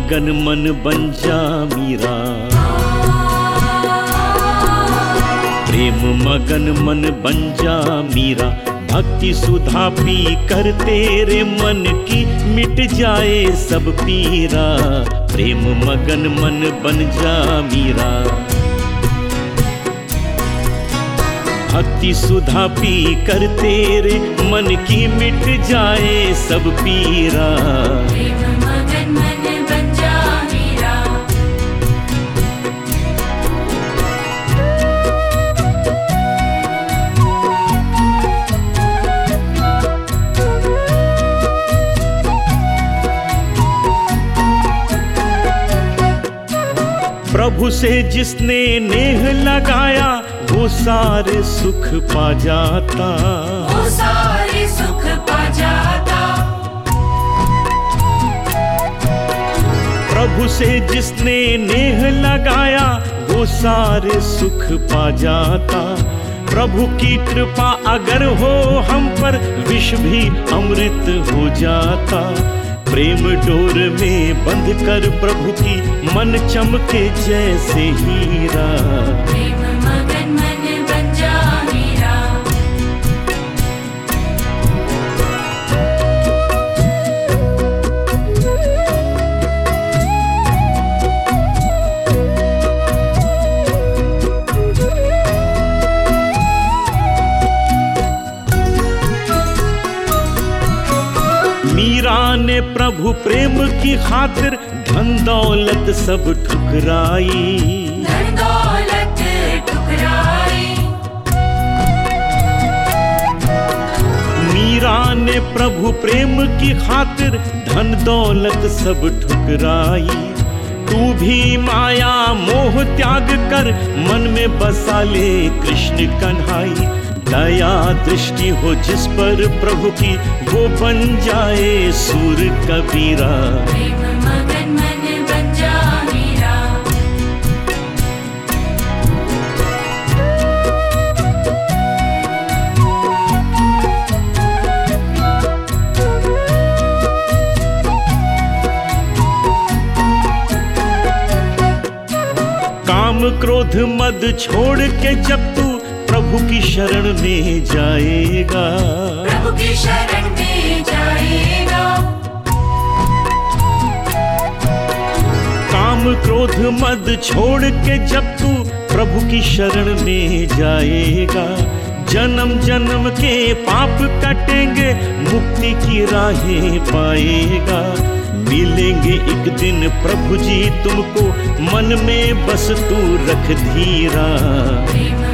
मगन मन बन जा मीरा, प्रेम मगन मन बन जा मीरा। भक्ति सुधा पी कर तेरे मन की मिट जाए सब पीरा, प्रेम मगन मन बन जा मीरा। भक्ति सुधा पी कर तेरे मन की मिट जाए सब पीरा, प्रेम मगन मन बन जा मीरा। प्रभु से जिसने नेह लगाया वो सारे सुख पा जाता, वो सारे सुख पा जाता। प्रभु से जिसने नेह लगाया वो सारे सुख पा जाता। प्रभु की कृपा अगर हो हम पर विष भी अमृत हो जाता। प्रेम डोर में बंध कर प्रभु की मन चमके जैसे हीरा, प्रेम मगन मन बन जा मीरा। मीरा ने प्रभु प्रेम की खातिर धन दौलत सब ठुकराई, धन दौलत ठुकराई। मीरा ने प्रभु प्रेम की खातिर धन दौलत सब ठुकराई। तू भी माया मोह त्याग कर मन में बसा ले कृष्ण कन्हाई। दया दृष्टि हो जिस पर प्रभु की वो बन जाए सूर कबीरा, प्रेम मगन मन बन जा मीरा। काम क्रोध मद छोड़ के जब तू प्रभु की शरण में जाएगा, प्रभु की शरण में जाएगा। काम क्रोध मद छोड़ के जब तू प्रभु की शरण में जाएगा। जन्म जन्म के पाप कटेंगे मुक्ति की राहें पाएगा। मिलेंगे एक दिन प्रभु जी तुमको मन में बस तू रख धीरा, प्रेम